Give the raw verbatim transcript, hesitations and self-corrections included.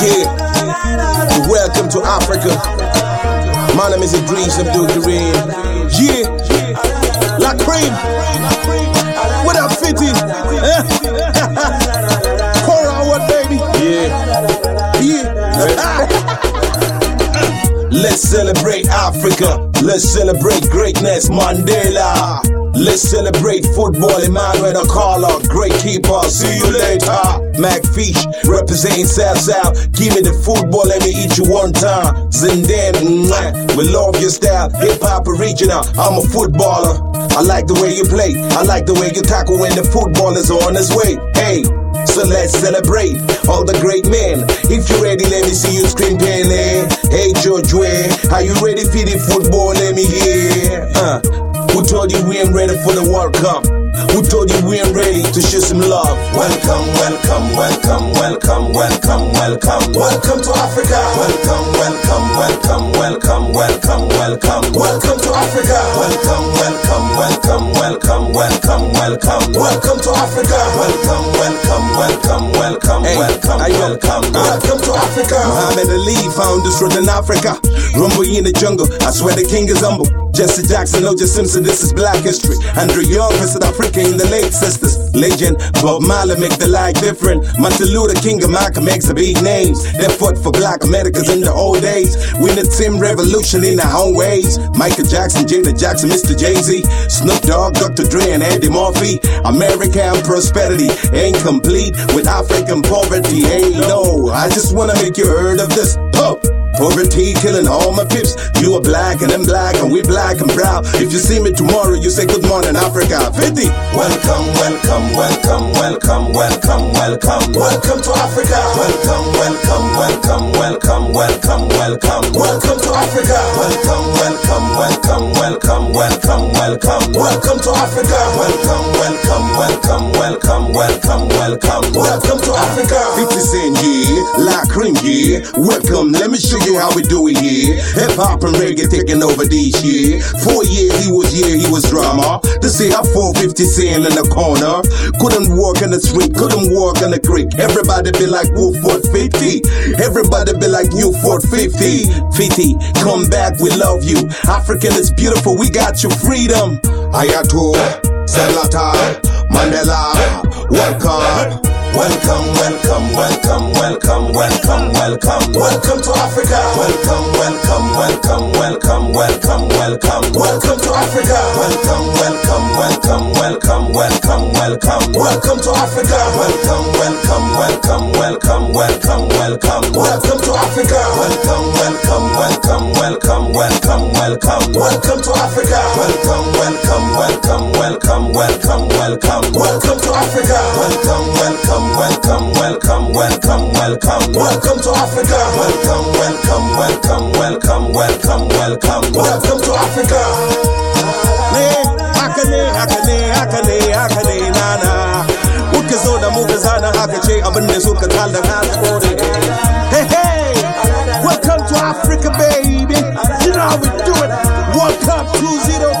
Yeah, welcome to Africa. My name is Idris Abdul Karim. Yeah, La Cream. What up, fifty? Cora, what, baby? Yeah, yeah. Let's celebrate Africa. Let's celebrate greatness, Mandela. Let's celebrate football, Emmanuel Akala, great keeper. See you later. Macfish, representing South South. Give me the football, let me eat you one time. Zindan, we love your style. Hip hop original, I'm a footballer. I like the way you play, I like the way you tackle when the football is on his way. Hey, so let's celebrate all the great men. If you're ready, let me see you scream Pele. Hey George Way, are you ready for the football? Let me hear. Uh, who told you we ain't ready for the World Cup? Who told you we ain't ready to show some love? Welcome, welcome, welcome, welcome, welcome, welcome. Welcome to Africa. Welcome, welcome, welcome, welcome, welcome, welcome. Welcome to Africa. Welcome, welcome, welcome, welcome, welcome, welcome. Welcome to Africa. Welcome, welcome, welcome, welcome, welcome, welcome. Welcome to Africa. Muhammad Ali found this road in Africa. Rumble in the jungle, I swear the king is humble. Jesse Jackson, O J Simpson, this is black history. Andrew Young, South Africa in the late sisters. Legend, Bob Marley make the life different. Martin Luther King and Malcolm X are big names. They fought for black Americans in the old days. We the team revolution in our own ways. Michael Jackson, Janet Jackson, Mister Jay-Z, Snoop Dogg, Doctor Dre and Eddie Murphy. American prosperity ain't complete with African poverty. Hey, no, I just wanna make you heard of this. Oh. Poverty killing all my pips. You are black and I'm black and we black and proud. If you see me tomorrow, you say good morning, Africa. fifty. Welcome, welcome, welcome, welcome, welcome, welcome. Welcome to Africa. Welcome, welcome, welcome, welcome, welcome, welcome. Welcome to Africa. Welcome, welcome, welcome, welcome, welcome, welcome. Welcome to Africa. Welcome, welcome, welcome, welcome, welcome, welcome. Welcome to Africa. fifty Cent, yeah. La Cream, yeah. Welcome, let me show you how we do it here. Hip hop and reggae taking over this year. Four years he was here, he was drama. To say how four fifty Cent in the corner. Couldn't walk in the street, couldn't walk in the creek. Everybody be like Woodford fifty. Everybody be like Newport fifty. fifty, come back, we love you. African is beautiful, we got you freedom. Ayato, Selata, Mandela, welcome. Welcome, welcome, welcome, welcome, welcome, welcome. Welcome to Africa. Welcome, welcome, welcome, welcome, welcome, welcome. Welcome to Africa. Welcome, welcome, welcome, welcome, welcome, welcome. Welcome to Africa. Welcome, welcome, welcome, welcome, welcome, welcome. Welcome to Africa. Welcome, welcome, welcome, welcome, welcome, welcome. Welcome to Africa. Welcome, welcome, welcome, welcome, welcome, welcome. Welcome to Africa. Welcome, welcome. Welcome, welcome, welcome, welcome, welcome to Africa. Welcome, welcome, welcome, welcome, welcome, welcome, welcome to Africa. Hakane, hakane, hakane, hakane, nana. Ukizoda mugazana hakache abande suka talda hana. Hey, hey, welcome to Africa, baby. You know how we do it. World Cup two zero.